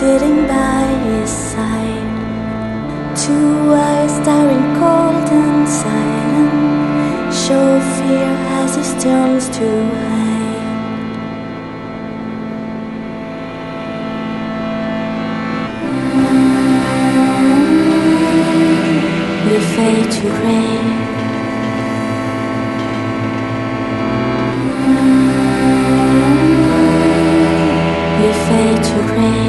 sitting by his side. 2 eyes staring cold and silent, show fear as he turns to hide. We fade to gray. We fade to gray.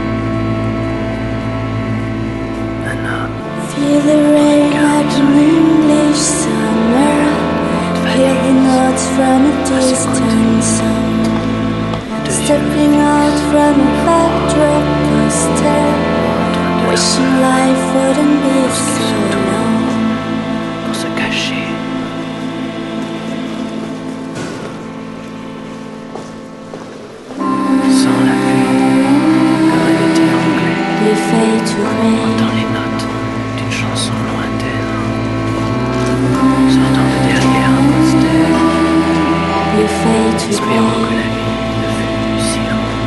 Feel the rain like an English summer. Hear the notes from a distant sound. Stepping out from a backdrop poster, wishing life wouldn't be so long. Pour se cacher. Sans la vue, comme un été anglais. We fade to gray. Entend les notes d'une chanson lointaine. Sortant de derrière un poster. We fade to Espérant que gray. la vie ne fut plus si longue.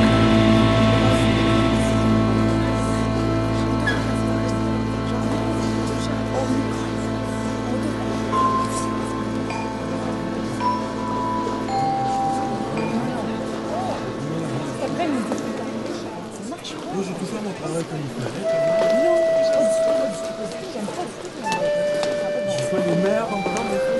Moi, je peux faire mon travail comme il fallait. Je fais les mères encore.